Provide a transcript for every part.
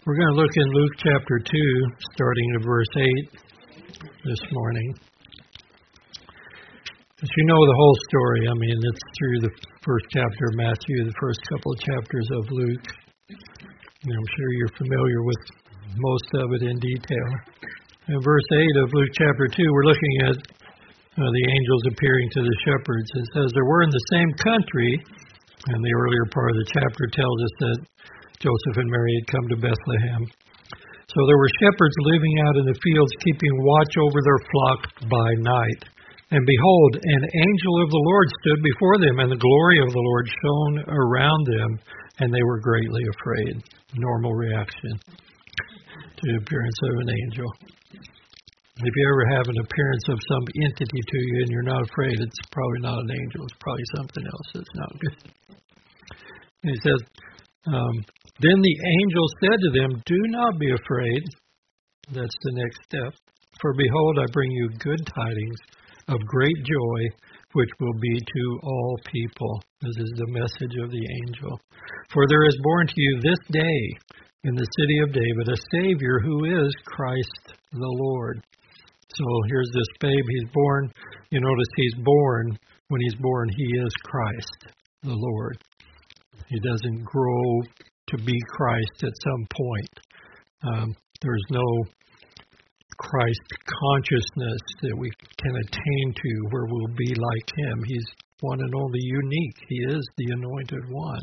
We're going to look in Luke chapter 2, starting at verse 8 this morning. As you know the whole story, it's through the first chapter of Matthew, the first couple of chapters of Luke. I'm sure you're familiar with most of it in detail. In verse 8 of Luke chapter 2, we're looking at the angels appearing to the shepherds. It says, there were in the same country, and the earlier part of the chapter tells us that Joseph and Mary had come to Bethlehem. So there were shepherds living out in the fields, keeping watch over their flock by night. And behold, an angel of the Lord stood before them, and the glory of the Lord shone around them, and they were greatly afraid. Normal reaction to the appearance of an angel. If you ever have an appearance of some entity to you and you're not afraid, it's probably not an angel. It's probably something else that's not good. And he says, then the angel said to them, do not be afraid. That's the next step. For behold, I bring you good tidings of great joy, which will be to all people. This is the message of the angel. For there is born to you this day in the city of David a Savior who is Christ the Lord. So here's this babe. He's born. You notice he's born. When he's born, he is Christ the Lord. He doesn't grow to be Christ at some point. There's no Christ consciousness that we can attain to where we'll be like him. He's one and only unique. He is the anointed one.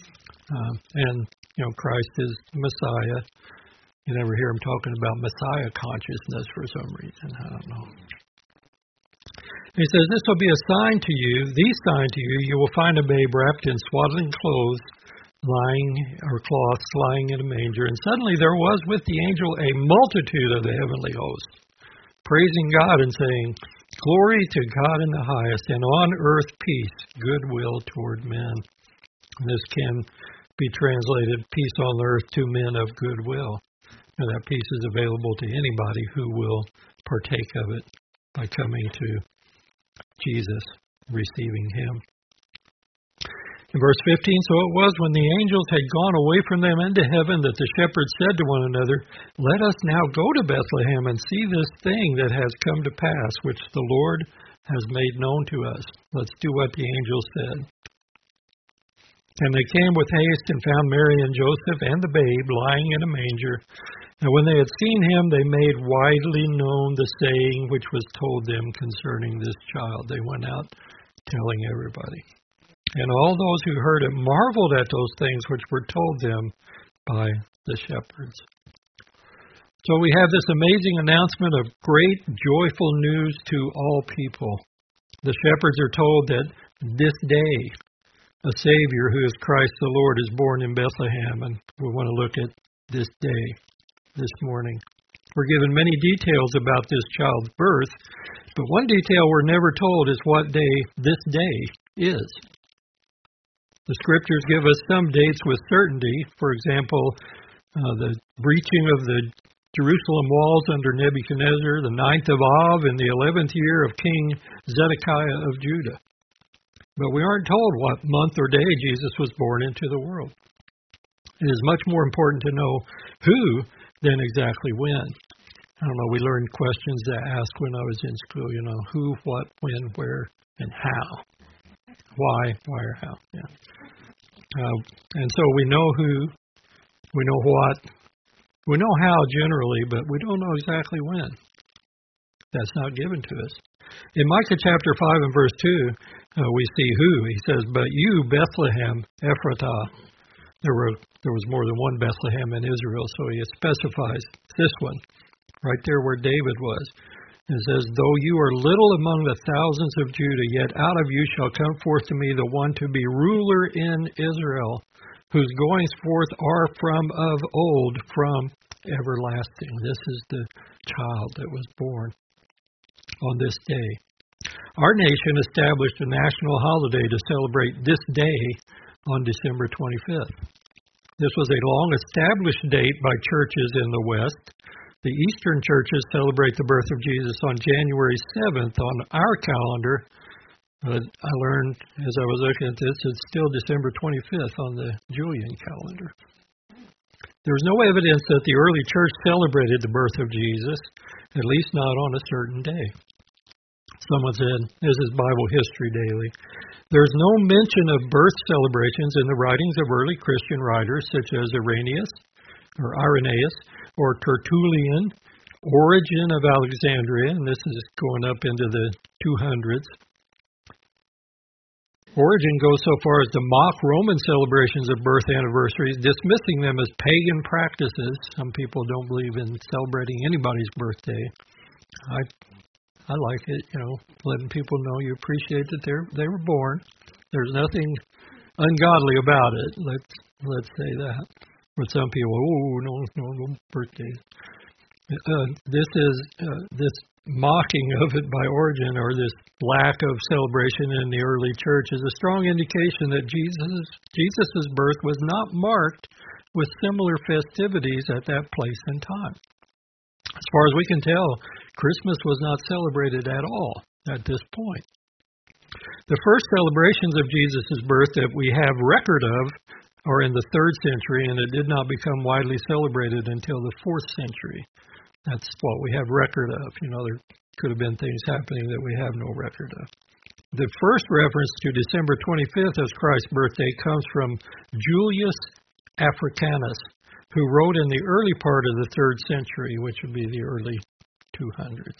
And Christ is Messiah. You never hear him talking about Messiah consciousness for some reason. I don't know. He says, this will be a sign to you, the sign to you. You will find a babe wrapped in swaddling cloths, cloths lying in a manger. And suddenly there was with the angel a multitude of the heavenly hosts, praising God and saying, glory to God in the highest, and on earth peace, goodwill toward men. And this can be translated, peace on earth to men of goodwill. And that peace is available to anybody who will partake of it by coming to Jesus, receiving him. In verse 15, so it was when the angels had gone away from them into heaven that the shepherds said to one another, let us now go to Bethlehem and see this thing that has come to pass, which the Lord has made known to us. Let's do what the angels said. And they came with haste and found Mary and Joseph and the babe lying in a manger. And when they had seen him, they made widely known the saying which was told them concerning this child. They went out telling everybody. And all those who heard it marveled at those things which were told them by the shepherds. So we have this amazing announcement of great, joyful news to all people. The shepherds are told that this day a Savior who is Christ the Lord is born in Bethlehem. And we want to look at this day this morning. We're given many details about this child's birth, but one detail we're never told is what day this day is. The scriptures give us some dates with certainty. For example, the breaching of the Jerusalem walls under Nebuchadnezzar, the 9th of Av in the 11th year of King Zedekiah of Judah. But we aren't told what month or day Jesus was born into the world. It is much more important to know who than exactly when. I don't know, we learned questions to ask when I was in school, who, what, when, where, and how. Why or how. Yeah. And so we know who, we know what, we know how generally, but we don't know exactly when. That's not given to us. In Micah chapter 5 and verse 2, we see who. He says, but you, Bethlehem, Ephratah. There was more than one Bethlehem in Israel, so he specifies this one, right there where David was. It says, though you are little among the thousands of Judah, yet out of you shall come forth to me the one to be ruler in Israel, whose goings forth are from of old, from everlasting. This is the child that was born on this day. Our nation established a national holiday to celebrate this day on December 25th. This was a long-established date by churches in the West. The Eastern churches celebrate the birth of Jesus on January 7th on our calendar. But I learned as I was looking at this, it's still December 25th on the Julian calendar. There's no evidence that the early church celebrated the birth of Jesus, at least not on a certain day. Someone said, this is Bible History Daily, there's no mention of birth celebrations in the writings of early Christian writers such as Irenaeus or Tertullian, Origen of Alexandria, and this is going up into the 200s. Origen goes so far as to mock Roman celebrations of birth anniversaries, dismissing them as pagan practices. Some people don't believe in celebrating anybody's birthday. I like it, letting people know you appreciate that they were born. There's nothing ungodly about it. Let's say that. But some people, no birthdays. This mocking of it by Origen, or this lack of celebration in the early church, is a strong indication that Jesus' birth was not marked with similar festivities at that place and time. As far as we can tell, Christmas was not celebrated at all at this point. The first celebrations of Jesus' birth that we have record of are in the 3rd century, and it did not become widely celebrated until the 4th century. That's what we have record of. There could have been things happening that we have no record of. The first reference to December 25th as Christ's birthday comes from Julius Africanus, who wrote in the early part of the 3rd century, which would be the early 200s.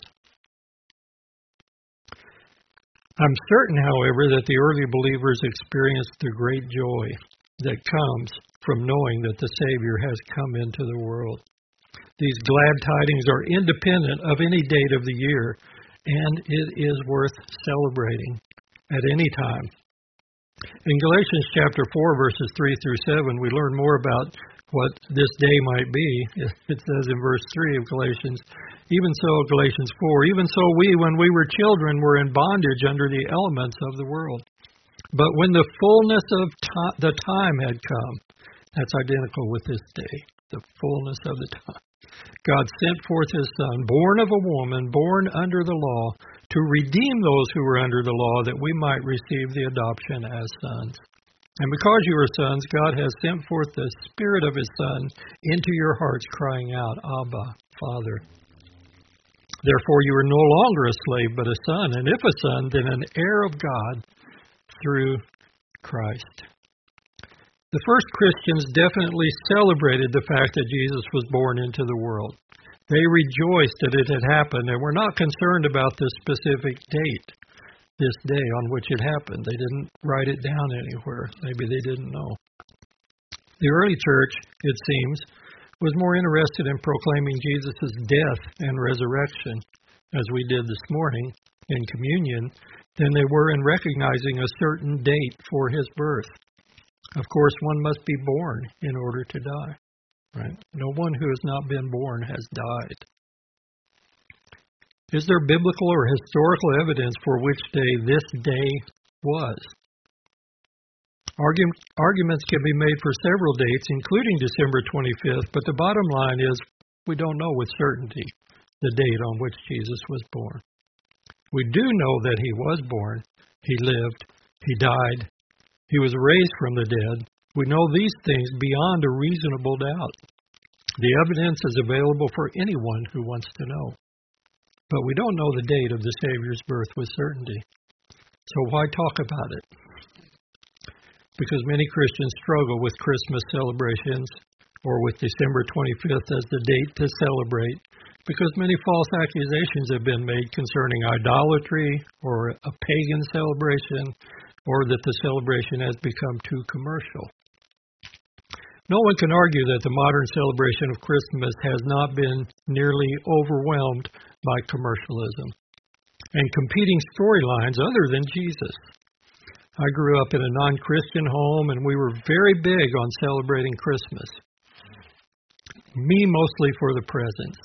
I'm certain, however, that the early believers experienced the great joy that comes from knowing that the Savior has come into the world. These glad tidings are independent of any date of the year, and it is worth celebrating at any time. In Galatians chapter 4, verses 3 through 7, we learn more about what this day might be. It says in verse 3 of Galatians, even so, Galatians 4, even so we, when we were children, were in bondage under the elements of the world. But when the fullness of the time had come, that's identical with this day, the fullness of the time, God sent forth His Son, born of a woman, born under the law, to redeem those who were under the law, that we might receive the adoption as sons. And because you are sons, God has sent forth the Spirit of His Son into your hearts, crying out, Abba, Father. Therefore you are no longer a slave, but a son, and if a son, then an heir of God through Christ. The first Christians definitely celebrated the fact that Jesus was born into the world. They rejoiced that it had happened and were not concerned about the specific date, this day on which it happened. They didn't write it down anywhere. Maybe they didn't know. The early church, it seems, was more interested in proclaiming Jesus' death and resurrection, as we did this morning in communion, than they were in recognizing a certain date for His birth. Of course, one must be born in order to die, right? No one who has not been born has died. Is there biblical or historical evidence for which day this day was? Arguments can be made for several dates, including December 25th, but the bottom line is we don't know with certainty the date on which Jesus was born. We do know that He was born, He lived, He died, He was raised from the dead. We know these things beyond a reasonable doubt. The evidence is available for anyone who wants to know. But we don't know the date of the Savior's birth with certainty. So why talk about it? Because many Christians struggle with Christmas celebrations or with December 25th as the date to celebrate, because many false accusations have been made concerning idolatry or a pagan celebration, or that the celebration has become too commercial. No one can argue that the modern celebration of Christmas has not been nearly overwhelmed by commercialism and competing storylines other than Jesus. I grew up in a non-Christian home, and we were very big on celebrating Christmas. Me mostly for the presents,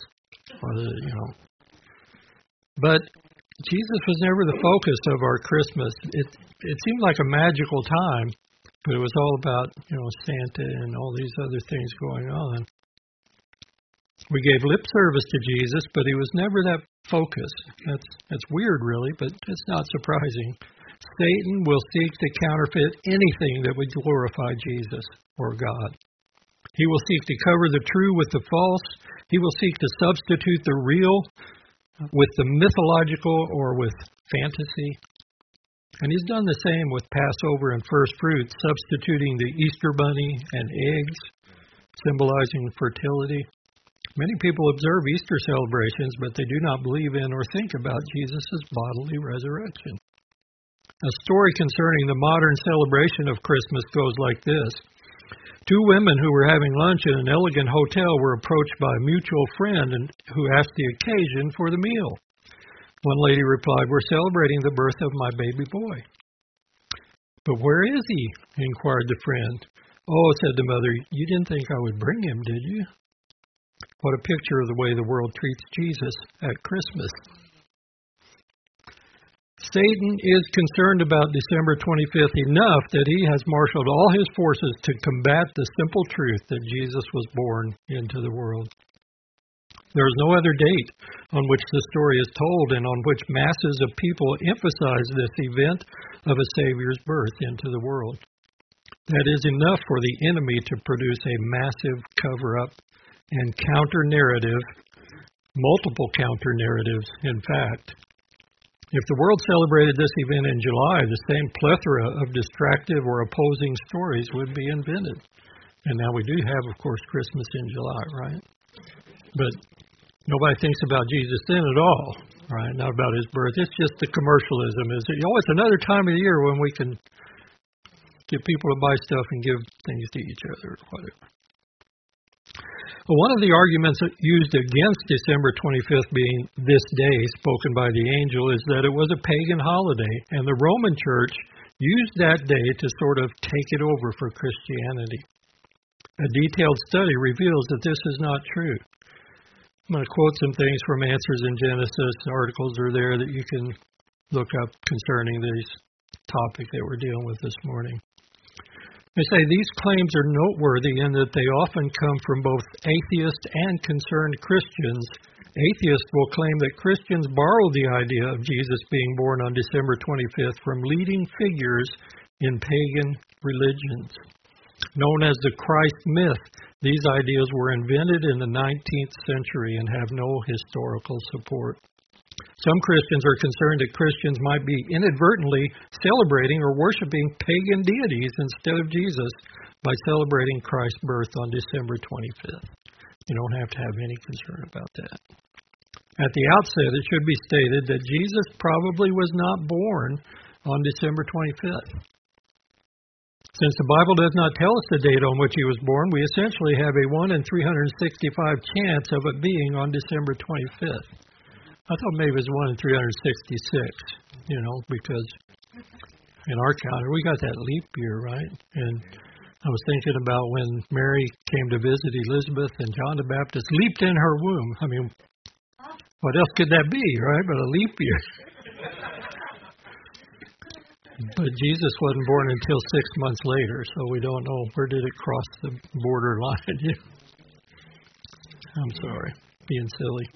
But Jesus was never the focus of our Christmas. It seemed like a magical time, but it was all about, Santa and all these other things going on. We gave lip service to Jesus, but He was never that focus. That's weird, really, but it's not surprising. Satan will seek to counterfeit anything that would glorify Jesus or God. He will seek to cover the true with the false. He will seek to substitute the real with the mythological or with fantasy. And he's done the same with Passover and first fruits, substituting the Easter bunny and eggs, symbolizing fertility. Many people observe Easter celebrations, but they do not believe in or think about Jesus' bodily resurrection. A story concerning the modern celebration of Christmas goes like this. Two women who were having lunch in an elegant hotel were approached by a mutual friend who asked the occasion for the meal. One lady replied, "We're celebrating the birth of my baby boy." "But where is he?" inquired the friend. "Oh," said the mother, "you didn't think I would bring him, did you?" What a picture of the way the world treats Jesus at Christmas. Satan is concerned about December 25th enough that he has marshaled all his forces to combat the simple truth that Jesus was born into the world. There is no other date on which the story is told and on which masses of people emphasize this event of a Savior's birth into the world. That is enough for the enemy to produce a massive cover-up and counter-narrative, multiple counter-narratives, in fact. If the world celebrated this event in July, the same plethora of distractive or opposing stories would be invented. And now we do have, of course, Christmas in July, right? But nobody thinks about Jesus then at all, right? Not about his birth. It's just the commercialism. It's another time of the year when we can get people to buy stuff and give things to each other or whatever. Well, one of the arguments used against December 25th being this day spoken by the angel is that it was a pagan holiday, and the Roman Church used that day to sort of take it over for Christianity. A detailed study reveals that this is not true. I'm going to quote some things from Answers in Genesis. Articles are there that you can look up concerning this topic that we're dealing with this morning. They say these claims are noteworthy in that they often come from both atheist and concerned Christians. Atheists will claim that Christians borrowed the idea of Jesus being born on December 25th from leading figures in pagan religions. Known as the Christ myth, these ideas were invented in the 19th century and have no historical support. Some Christians are concerned that Christians might be inadvertently celebrating or worshiping pagan deities instead of Jesus by celebrating Christ's birth on December 25th. You don't have to have any concern about that. At the outset, it should be stated that Jesus probably was not born on December 25th. Since the Bible does not tell us the date on which he was born, we essentially have a 1 in 365 chance of it being on December 25th. I thought maybe it was 1 in 366, because in our calendar, we got that leap year, right? And I was thinking about when Mary came to visit Elizabeth and John the Baptist leaped in her womb. I mean, what else could that be, right, but a leap year? But Jesus wasn't born until 6 months later, so we don't know where did it cross the borderline. I'm sorry, being silly.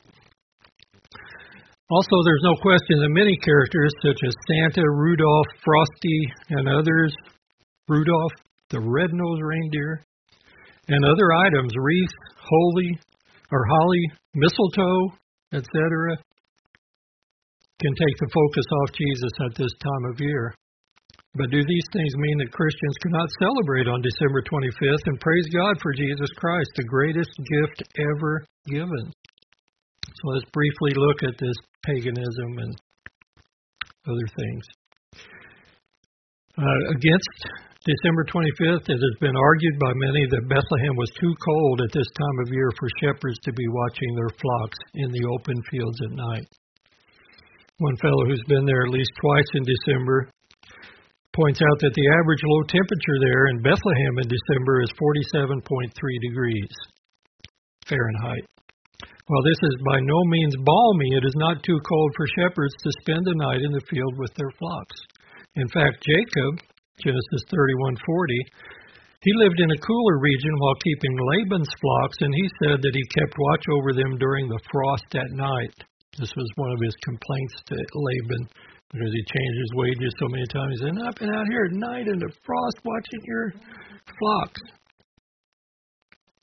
Also, there's no question that many characters such as Santa, Rudolph, Frosty, and others, Rudolph, the red-nosed reindeer, and other items, wreath, holly, mistletoe, etc., can take the focus off Jesus at this time of year. But do these things mean that Christians cannot celebrate on December 25th and praise God for Jesus Christ, the greatest gift ever given? So let's briefly look at this paganism and other things. Against December 25th, it has been argued by many that Bethlehem was too cold at this time of year for shepherds to be watching their flocks in the open fields at night. One fellow who's been there at least twice in December points out that the average low temperature there in Bethlehem in December is 47.3 degrees Fahrenheit. While this is by no means balmy, it is not too cold for shepherds to spend the night in the field with their flocks. In fact, Jacob, Genesis 31:40, he lived in a cooler region while keeping Laban's flocks, and he said that he kept watch over them during the frost at night. This was one of his complaints to Laban, because he changed his wages so many times. He said, "I've been out here at night in the frost watching your flocks."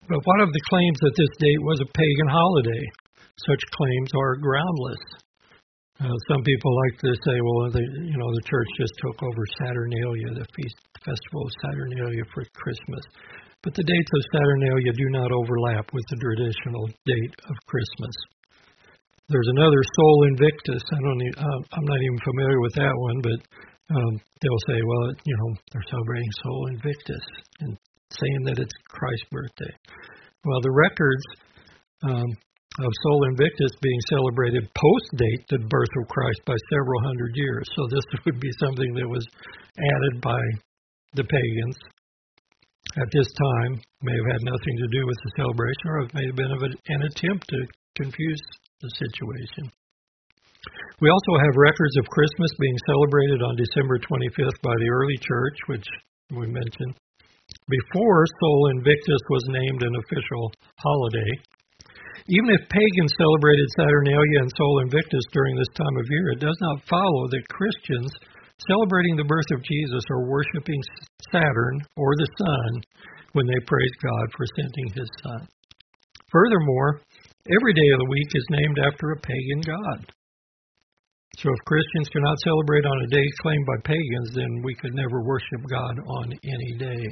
But what of the claims that this date was a pagan holiday? Such claims are groundless. Some people like to say, well, the church just took over Saturnalia, the festival of Saturnalia for Christmas. But the dates of Saturnalia do not overlap with the traditional date of Christmas. There's another Sol Invictus. I'm not even familiar with that one, but they'll say, well, they're celebrating Sol Invictus and saying that it's Christ's birthday. Well, the records of Sol Invictus being celebrated post-date the birth of Christ by several hundred years. So this would be something that was added by the pagans at this time. May have had nothing to do with the celebration, or it may have been an attempt to confuse the situation. We also have records of Christmas being celebrated on December 25th by the early church, which we mentioned, before Sol Invictus was named an official holiday. Even if pagans celebrated Saturnalia and Sol Invictus during this time of year, it does not follow that Christians celebrating the birth of Jesus are worshiping Saturn or the sun when they praise God for sending his son. Furthermore, every day of the week is named after a pagan god. So if Christians cannot celebrate on a day claimed by pagans, then we could never worship God on any day.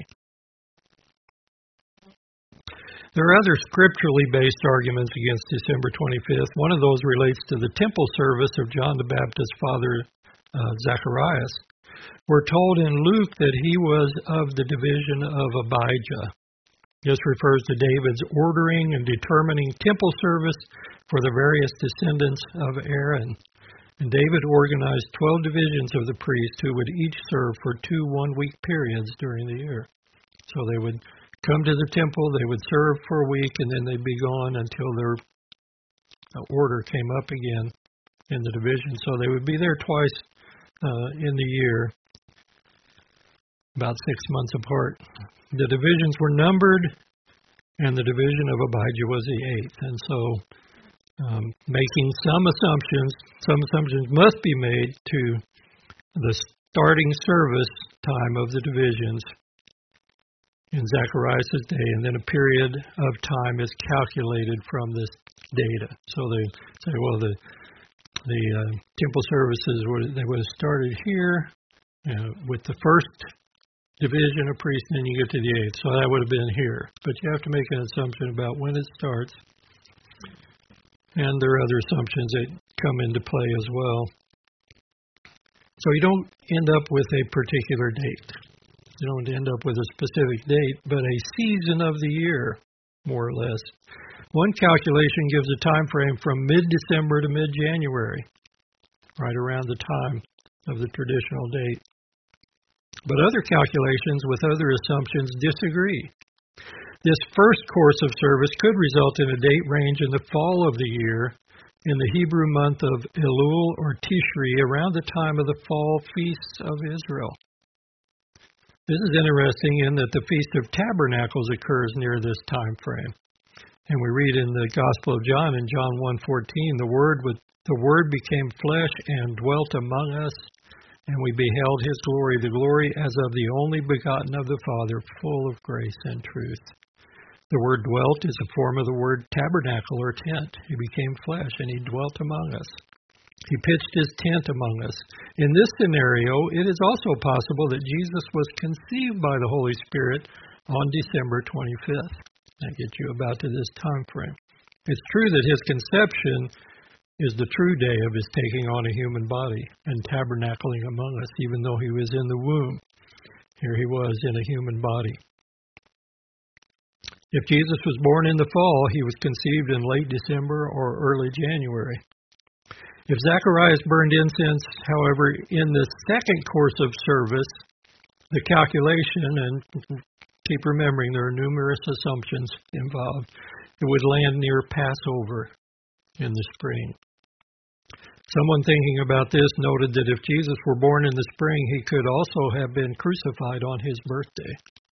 There are other scripturally based arguments against December 25th. One of those relates to the temple service of John the Baptist's father, Zacharias. We're told in Luke that he was of the division of Abijah. This refers to David's ordering and determining temple service for the various descendants of Aaron. And David organized 12 divisions of the priests who would each serve for 2 one-week periods during the year. So they would come to the temple, they would serve for a week, and then they'd be gone until their order came up again in the division. So they would be there twice in the year, about 6 months apart. The divisions were numbered, and the division of Abijah was the 8th. And so making some assumptions must be made to the starting service time of the divisions in Zacharias' day, and then a period of time is calculated from this data. So they say, well, the temple services would have started here with the first division of priests, and then you get to the 8th. So that would have been here. But you have to make an assumption about when it starts. And there are other assumptions that come into play as well. So you don't end up with a particular date. You don't end up with a specific date, but a season of the year, more or less. One calculation gives a time frame from mid-December to mid-January, right around the time of the traditional date. But other calculations with other assumptions disagree. This first course of service could result in a date range in the fall of the year in the Hebrew month of Elul or Tishri, around the time of the fall feasts of Israel. This is interesting in that the Feast of Tabernacles occurs near this time frame. And we read in the Gospel of John, in John 1:14, the Word became flesh and dwelt among us, and we beheld his glory, the glory as of the only begotten of the Father, full of grace and truth. The word dwelt is a form of the word tabernacle or tent. He became flesh and he dwelt among us. He pitched his tent among us. In this scenario, it is also possible that Jesus was conceived by the Holy Spirit on December 25th. That gets you about to this time frame. It's true that his conception is the true day of his taking on a human body and tabernacling among us, even though he was in the womb. Here he was in a human body. If Jesus was born in the fall, he was conceived in late December or early January. If Zacharias burned incense, however, in the second course of service, the calculation, and keep remembering there are numerous assumptions involved, it would land near Passover in the spring. Someone thinking about this noted that if Jesus were born in the spring, he could also have been crucified on his birthday.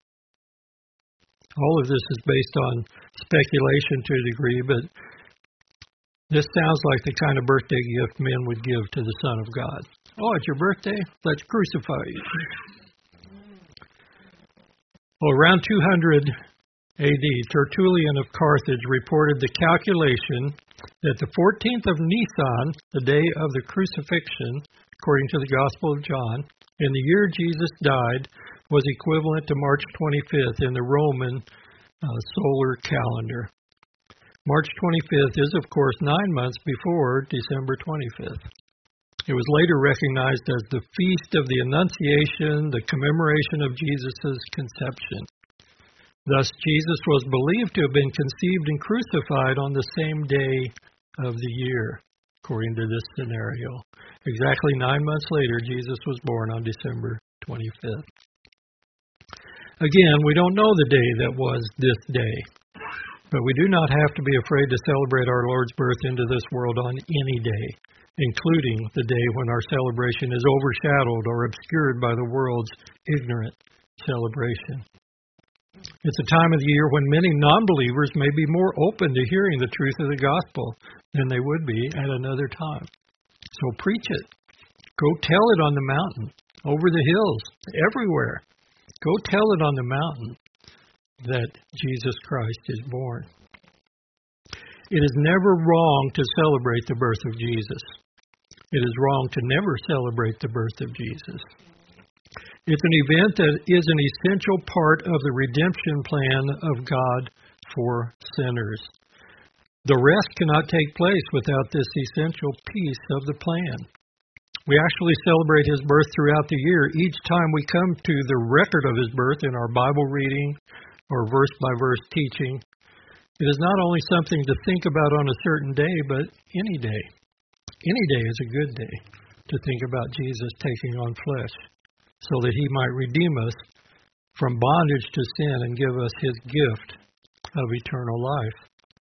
All of this is based on speculation to a degree, but this sounds like the kind of birthday gift men would give to the Son of God. Oh, it's your birthday? Let's crucify you. Well, around 200 AD, Tertullian of Carthage reported the calculation that the 14th of Nisan, the day of the crucifixion, according to the Gospel of John, in the year Jesus died, was equivalent to March 25th in the Roman solar calendar. March 25th is, of course, 9 months before December 25th. It was later recognized as the Feast of the Annunciation, the commemoration of Jesus' conception. Thus, Jesus was believed to have been conceived and crucified on the same day of the year, according to this scenario. Exactly 9 months later, Jesus was born on December 25th. Again, we don't know the day that was this day, but we do not have to be afraid to celebrate our Lord's birth into this world on any day, including the day when our celebration is overshadowed or obscured by the world's ignorant celebration. It's a time of the year when many non-believers may be more open to hearing the truth of the gospel than they would be at another time. So preach it. Go tell it on the mountain, over the hills, everywhere. Go tell it on the mountain that Jesus Christ is born. It is never wrong to celebrate the birth of Jesus. It is wrong to never celebrate the birth of Jesus. It's an event that is an essential part of the redemption plan of God for sinners. The rest cannot take place without this essential piece of the plan. We actually celebrate His birth throughout the year each time we come to the record of His birth in our Bible reading or verse-by-verse teaching. It is not only something to think about on a certain day, but any day. Any day is a good day to think about Jesus taking on flesh, so that He might redeem us from bondage to sin and give us His gift of eternal life.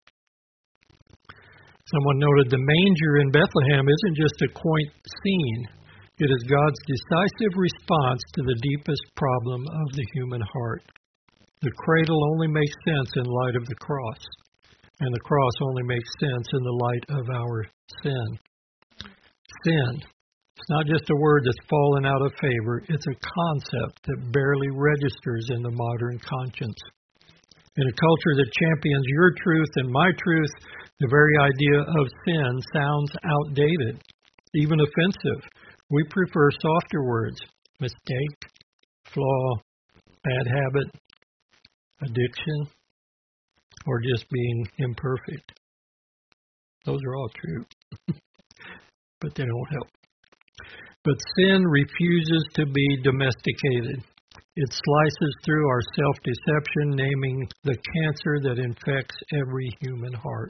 Someone noted the manger in Bethlehem isn't just a quaint scene. It is God's decisive response to the deepest problem of the human heart. The cradle only makes sense in light of the cross, and the cross only makes sense in the light of our sin. Sin. It's not just a word that's fallen out of favor. It's a concept that barely registers in the modern conscience. In a culture that champions your truth and my truth, the very idea of sin sounds outdated, even offensive. We prefer softer words: mistake, flaw, bad habit, addiction, or just being imperfect. Those are all true, but they don't help. But sin refuses to be domesticated. It slices through our self-deception, naming the cancer that infects every human heart.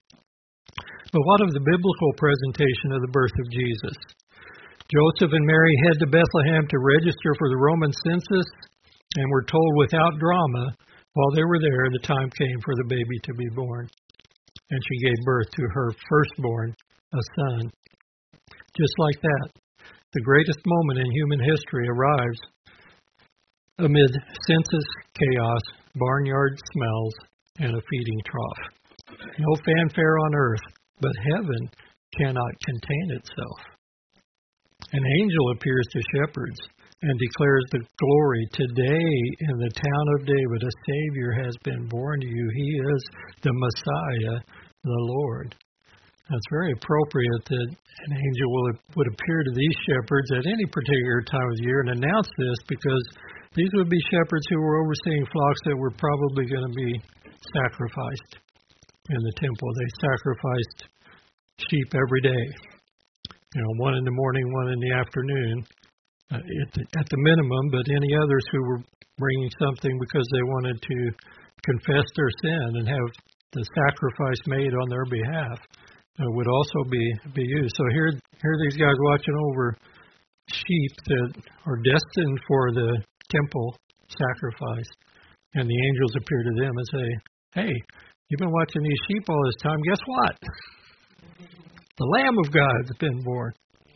But what of the biblical presentation of the birth of Jesus? Joseph and Mary head to Bethlehem to register for the Roman census, and we're told without drama, while they were there, the time came for the baby to be born. And she gave birth to her firstborn, a son. Just like that, the greatest moment in human history arrives amid census chaos, barnyard smells, and a feeding trough. No fanfare on earth, but heaven cannot contain itself. An angel appears to shepherds and declares the glory. Today in the town of David, a Savior has been born to you. He is the Messiah, the Lord. It's very appropriate that an angel would appear to these shepherds at any particular time of the year and announce this, because these would be shepherds who were overseeing flocks that were probably going to be sacrificed in the temple. They sacrificed sheep every day. One in the morning, one in the afternoon, at the minimum, but any others who were bringing something because they wanted to confess their sin and have the sacrifice made on their behalf would also be used. So here these guys watching over sheep that are destined for the temple sacrifice, and the angels appear to them and say, "Hey, you've been watching these sheep all this time. Guess what? The Lamb of God has been born."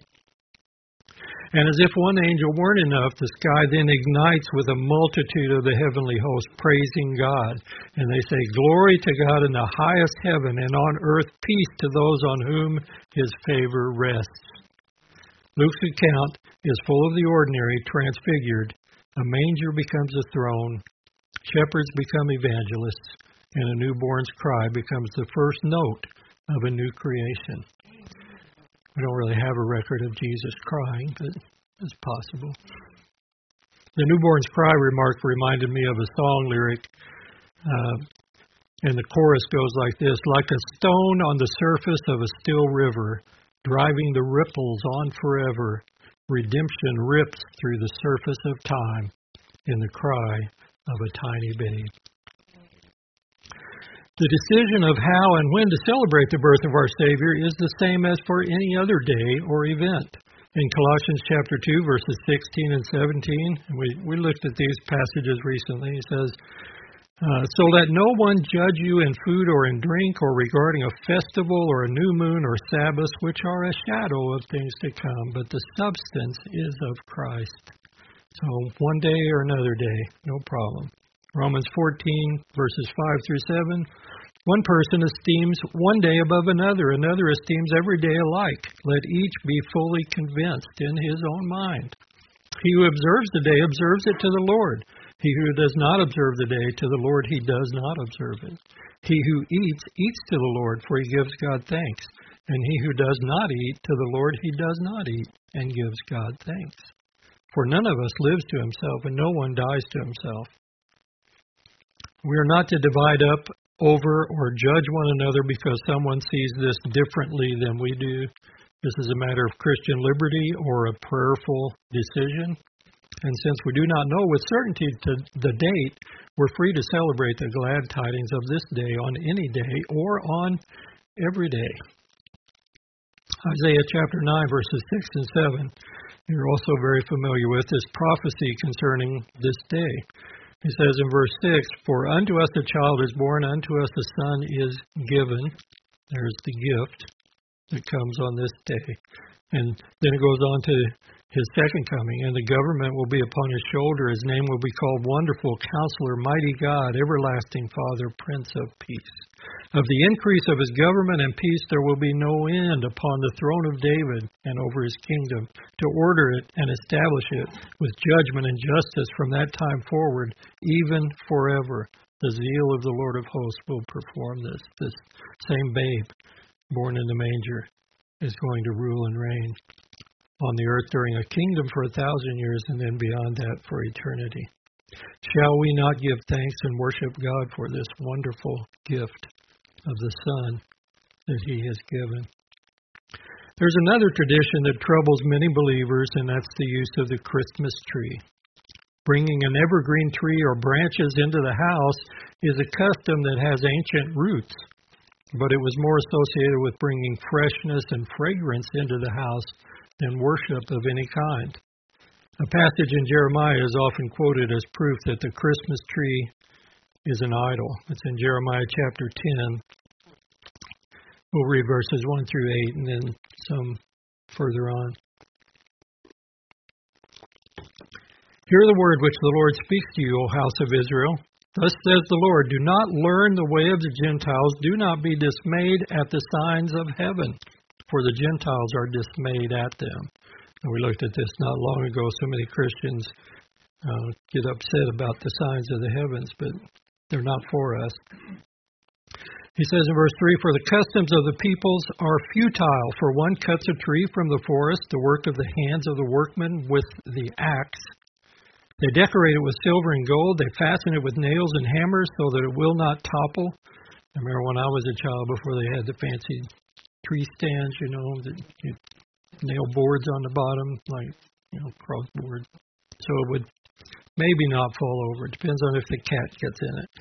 And as if one angel weren't enough, the sky then ignites with a multitude of the heavenly host praising God. And they say, "Glory to God in the highest heaven, and on earth peace to those on whom His favor rests." Luke's account is full of the ordinary transfigured. A manger becomes a throne. Shepherds become evangelists, and a newborn's cry becomes the first note of a new creation. We don't really have a record of Jesus crying, but it's possible. The newborn's cry remark reminded me of a song lyric, and the chorus goes like this: like a stone on the surface of a still river, driving the ripples on forever, redemption rips through the surface of time in the cry of a tiny babe. The decision of how and when to celebrate the birth of our Savior is the same as for any other day or event. In Colossians chapter 2, verses 16 and 17, we looked at these passages recently. It says, so let no one judge you in food or in drink or regarding a festival or a new moon or Sabbath, which are a shadow of things to come, but the substance is of Christ. So one day or another day, no problem. Romans 14, verses 5 through 7. One person esteems one day above another esteems every day alike. Let each be fully convinced in his own mind. He who observes the day observes it to the Lord. He who does not observe the day to the Lord, he does not observe it. He who eats, eats to the Lord, for he gives God thanks. And he who does not eat, to the Lord he does not eat, and gives God thanks. For none of us lives to himself, and no one dies to himself. We are not to divide up over or judge one another because someone sees this differently than we do. This is a matter of Christian liberty or a prayerful decision. And since we do not know with certainty the date, we're free to celebrate the glad tidings of this day on any day or on every day. Isaiah chapter 9, verses 6 and 7. You're also very familiar with this prophecy concerning this day. He says in verse 6, for unto us a child is born, unto us a son is given. There's the gift that comes on this day. And then it goes on to his second coming, and the government will be upon his shoulder. His name will be called Wonderful Counselor, Mighty God, Everlasting Father, Prince of Peace. Of the increase of his government and peace there will be no end upon the throne of David and over his kingdom, to order it and establish it with judgment and justice from that time forward, even forever. The zeal of the Lord of hosts will perform this. This same babe, born in the manger, is going to rule and reign on the earth during a kingdom for 1,000 years, and then beyond that for eternity. Shall we not give thanks and worship God for this wonderful gift of the Son that he has given? There's another tradition that troubles many believers, and that's the use of the Christmas tree. Bringing an evergreen tree or branches into the house is a custom that has ancient roots, but it was more associated with bringing freshness and fragrance into the house than worship of any kind. A passage in Jeremiah is often quoted as proof that the Christmas tree is an idol. It's in Jeremiah chapter 10. We'll read verses 1 through 8 and then some further on. Hear the word which the Lord speaks to you, O house of Israel. Thus says the Lord, do not learn the way of the Gentiles. Do not be dismayed at the signs of heaven, for the Gentiles are dismayed at them. And we looked at this not long ago. So many Christians get upset about the signs of the heavens, but they're not for us. He says in verse 3, for the customs of the peoples are futile, for one cuts a tree from the forest, the work of the hands of the workman with the axe. They decorate it with silver and gold. They fasten it with nails and hammers so that it will not topple. I remember when I was a child, before they had the fancy tree stands, that you nail boards on the bottom, like, cross boards. So it would maybe not fall over. It depends on if the cat gets in it.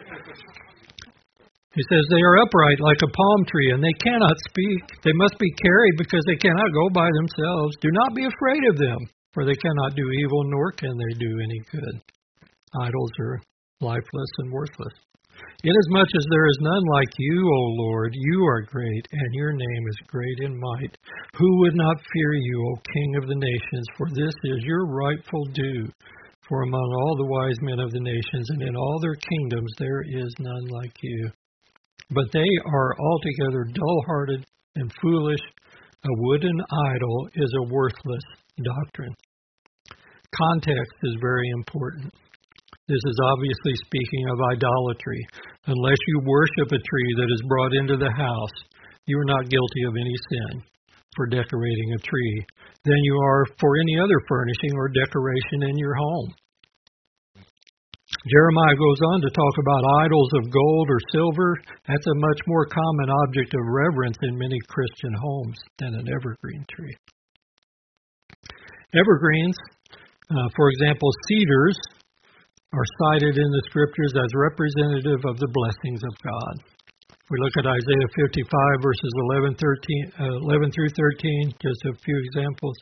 He says, they are upright like a palm tree, and they cannot speak. They must be carried because they cannot go by themselves. Do not be afraid of them, for they cannot do evil, nor can they do any good. Idols are lifeless and worthless. Inasmuch as there is none like you, O Lord, you are great, and your name is great in might. Who would not fear you, O King of the nations? For this is your rightful due. For among all the wise men of the nations, and in all their kingdoms, there is none like you. But they are altogether dull-hearted and foolish. A wooden idol is a worthless doctrine. Context is very important. This is obviously speaking of idolatry. Unless you worship a tree that is brought into the house, you are not guilty of any sin for decorating a tree than you are for any other furnishing or decoration in your home. Jeremiah goes on to talk about idols of gold or silver. That's a much more common object of reverence in many Christian homes than an evergreen tree. Evergreens, for example, cedars, are cited in the Scriptures as representative of the blessings of God. We look at Isaiah 55, verses 11 through 13, just a few examples.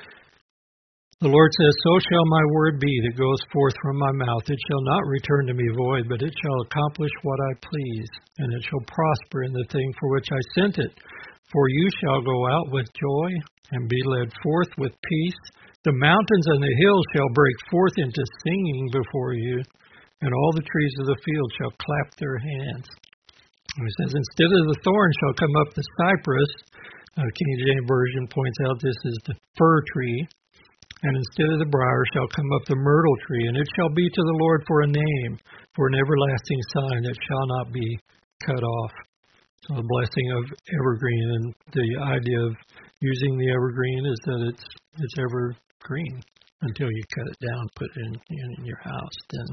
The Lord says, "So shall my word be that goes forth from my mouth. It shall not return to me void, but it shall accomplish what I please, and it shall prosper in the thing for which I sent it. For you shall go out with joy and be led forth with peace. The mountains and the hills shall break forth into singing before you, and all the trees of the field shall clap their hands." And it says, "Instead of the thorn shall come up the cypress." King James Version points out this is the fir tree. "And instead of the briar shall come up the myrtle tree, and it shall be to the Lord for a name, for an everlasting sign that shall not be cut off." So the blessing of evergreen, and the idea of using the evergreen is that it's evergreen until you cut it down, put it in your house. Then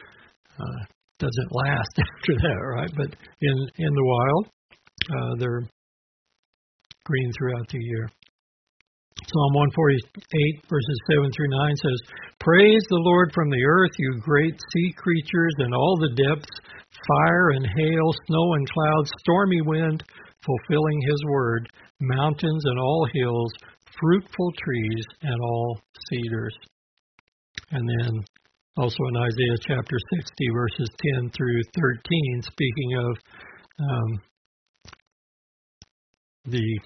doesn't last after that, right? But in the wild, they're green throughout the year. Psalm 148, verses 7 through 9 says, "Praise the Lord from the earth, you great sea creatures and all the depths, fire and hail, snow and clouds, stormy wind, fulfilling his word, mountains and all hills, fruitful trees and all cedars." And then also in Isaiah chapter 60, verses 10 through 13, speaking of the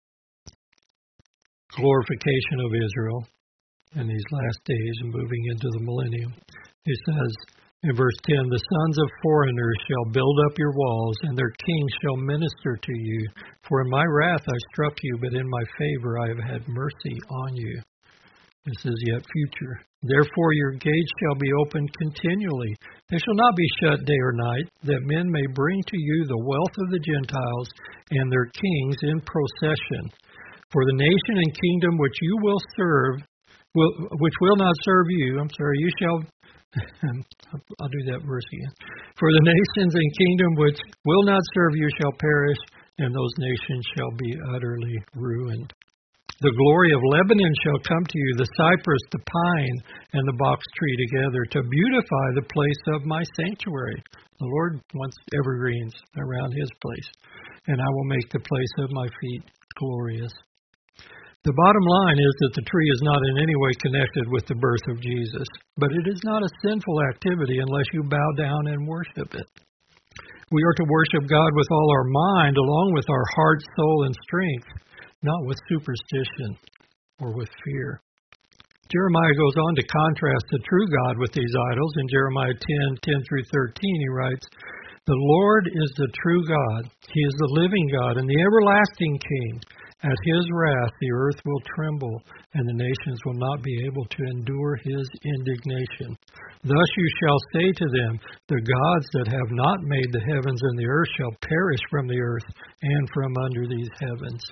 glorification of Israel in these last days and moving into the millennium. He says in verse 10, "The sons of foreigners shall build up your walls, and their kings shall minister to you. For in my wrath I struck you, but in my favor I have had mercy on you." This is yet future. "Therefore your gates shall be opened continually. They shall not be shut day or night, that men may bring to you the wealth of the Gentiles and their kings in procession. For the nation and kingdom which you will serve, which will not serve you," you shall, I'll do that verse again. "For the nations and kingdom which will not serve you shall perish, and those nations shall be utterly ruined. The glory of Lebanon shall come to you, the cypress, the pine, and the box tree together, to beautify the place of my sanctuary." The Lord wants evergreens around his place. "And I will make the place of my feet glorious." The bottom line is that the tree is not in any way connected with the birth of Jesus, but it is not a sinful activity unless you bow down and worship it. We are to worship God with all our mind, along with our heart, soul, and strength, not with superstition or with fear. Jeremiah goes on to contrast the true God with these idols. In Jeremiah 10 through 13, he writes, "The Lord is the true God. He is the living God and the everlasting King. At his wrath the earth will tremble, and the nations will not be able to endure his indignation. Thus you shall say to them, the gods that have not made the heavens and the earth shall perish from the earth and from under these heavens.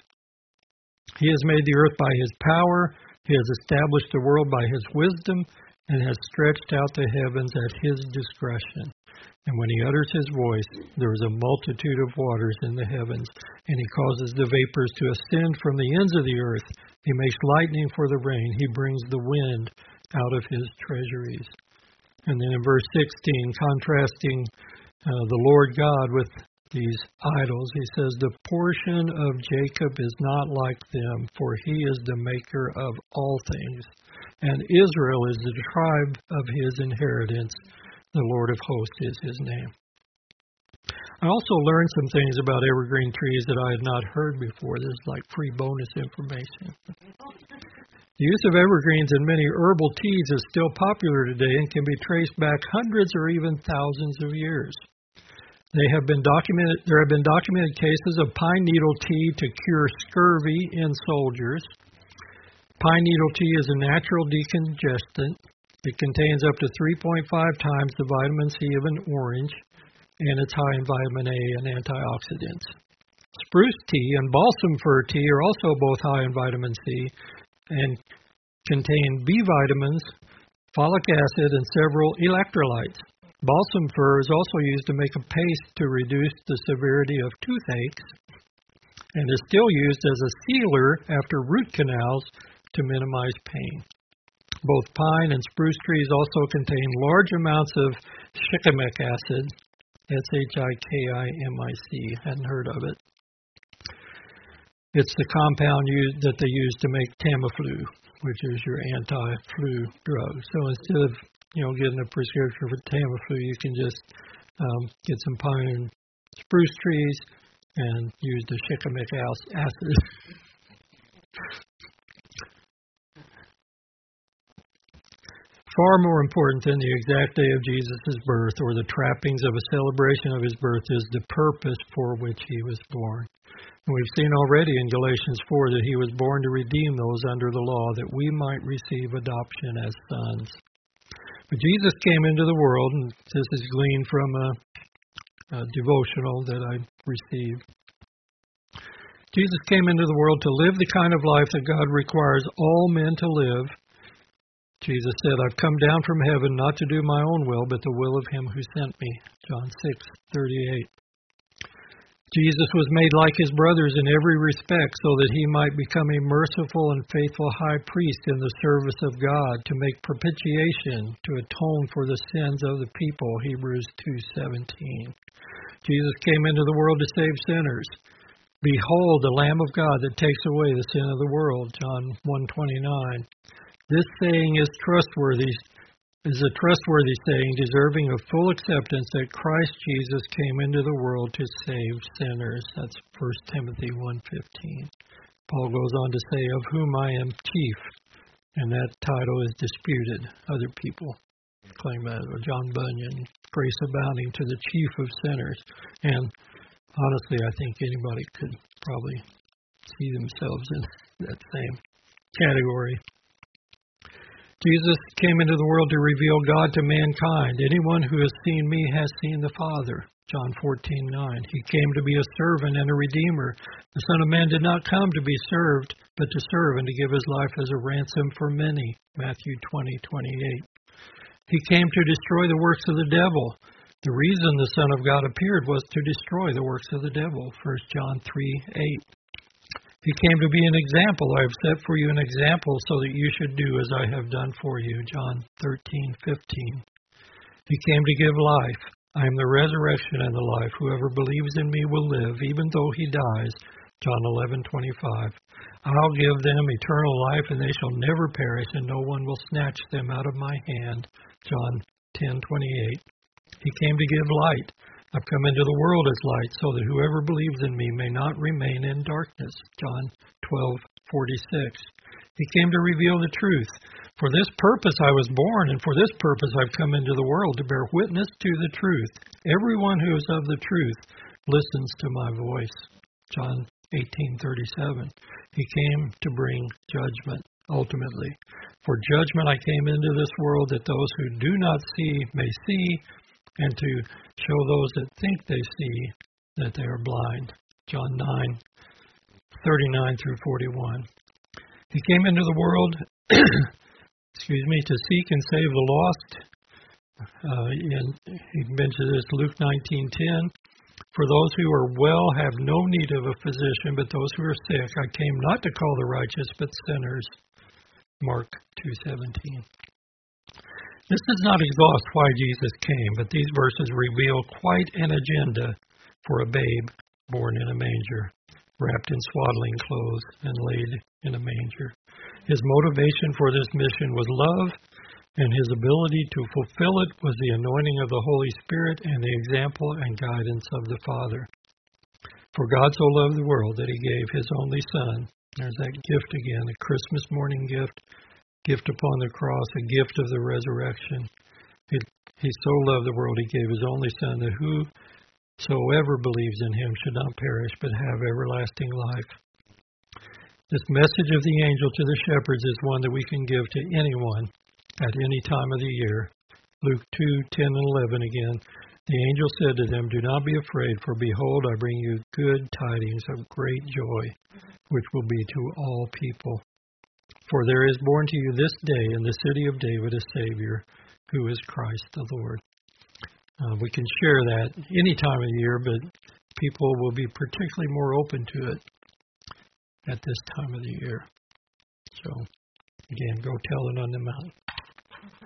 He has made the earth by his power, he has established the world by his wisdom, and has stretched out the heavens at his discretion. And when he utters his voice, there is a multitude of waters in the heavens, and he causes the vapors to ascend from the ends of the earth. He makes lightning for the rain. He brings the wind out of his treasuries." And then in verse 16, contrasting the Lord God with these idols, he says, "The portion of Jacob is not like them, for he is the maker of all things, and Israel is the tribe of his inheritance. The Lord of hosts is his name." I also learned some things about evergreen trees that I had not heard before. This is like free bonus information. The use of evergreens in many herbal teas is still popular today and can be traced back hundreds or even thousands of years. There have been documented cases of pine needle tea to cure scurvy in soldiers. Pine needle tea is a natural decongestant. It contains up to 3.5 times the vitamin C of an orange, and it's high in vitamin A and antioxidants. Spruce tea and balsam fir tea are also both high in vitamin C and contain B vitamins, folic acid, and several electrolytes. Balsam fir is also used to make a paste to reduce the severity of toothaches and is still used as a sealer after root canals to minimize pain. Both pine and spruce trees also contain large amounts of shikimic acid, S-H-I-K-I-M-I-C, hadn't heard of it. It's the compound that they use to make Tamiflu, which is your anti-flu drug. So instead of getting a prescription for Tamiflu, you can just get some pine and spruce trees and use the shikimic acid. Far more important than the exact day of Jesus' birth or the trappings of a celebration of his birth is the purpose for which he was born. And we've seen already in Galatians 4 that he was born to redeem those under the law, that we might receive adoption as sons. But Jesus came into the world, and this is gleaned from a devotional that I received. Jesus came into the world to live the kind of life that God requires all men to live. Jesus said, I've come down from heaven not to do my own will, but the will of him who sent me. John 6:38. Jesus was made like his brothers in every respect so that he might become a merciful and faithful high priest in the service of God to make propitiation, to atone for the sins of the people. Hebrews 2:17. Jesus came into the world to save sinners. Behold, the Lamb of God that takes away the sin of the world. John 1:29. This saying is a trustworthy saying, deserving of full acceptance, that Christ Jesus came into the world to save sinners. That's 1 Timothy 1:15. Paul goes on to say, of whom I am chief, and that title is disputed. Other people claim that, or John Bunyan, grace abounding to the chief of sinners. And honestly, I think anybody could probably see themselves in that same category. Jesus came into the world to reveal God to mankind. Anyone who has seen me has seen the Father. John 14:9. He came to be a servant and a redeemer. The Son of Man did not come to be served, but to serve and to give his life as a ransom for many. Matthew 20:28. He came to destroy the works of the devil. The reason the Son of God appeared was to destroy the works of the devil. 1 John 3:8. He came to be an example. I have set for you an example so that you should do as I have done for you. John 13:15. He came to give life. I am the resurrection and the life. Whoever believes in me will live, even though he dies. John 11:25. I'll give them eternal life, and they shall never perish, and no one will snatch them out of my hand. John 10:28. He came to give light. I've come into the world as light, so that whoever believes in me may not remain in darkness. John 12:46. He came to reveal the truth. For this purpose I was born, and for this purpose I've come into the world, to bear witness to the truth. Everyone who is of the truth listens to my voice. John 18:37. He came to bring judgment, ultimately. For judgment I came into this world, that those who do not see may see, and to show those that think they see that they are blind. John 9:39-41. He came into the world to seek and save the lost. He mentions this, Luke 19:10. For those who are well have no need of a physician, but those who are sick. I came not to call the righteous, but sinners. Mark 2:17. This does not exhaust why Jesus came, but these verses reveal quite an agenda for a babe born in a manger, wrapped in swaddling clothes and laid in a manger. His motivation for this mission was love, and his ability to fulfill it was the anointing of the Holy Spirit and the example and guidance of the Father. For God so loved the world that he gave his only Son. There's that gift again, a Christmas morning gift upon the cross, a gift of the resurrection. He so loved the world, he gave his only Son, that whosoever believes in him should not perish, but have everlasting life. This message of the angel to the shepherds is one that we can give to anyone at any time of the year. Luke 2:10 and 11 again. The angel said to them, "Do not be afraid, for behold, I bring you good tidings of great joy, which will be to all people. For there is born to you this day in the city of David a Savior, who is Christ the Lord." We can share that any time of the year, but people will be particularly more open to it at this time of the year. So, again, go tell it on the mountain.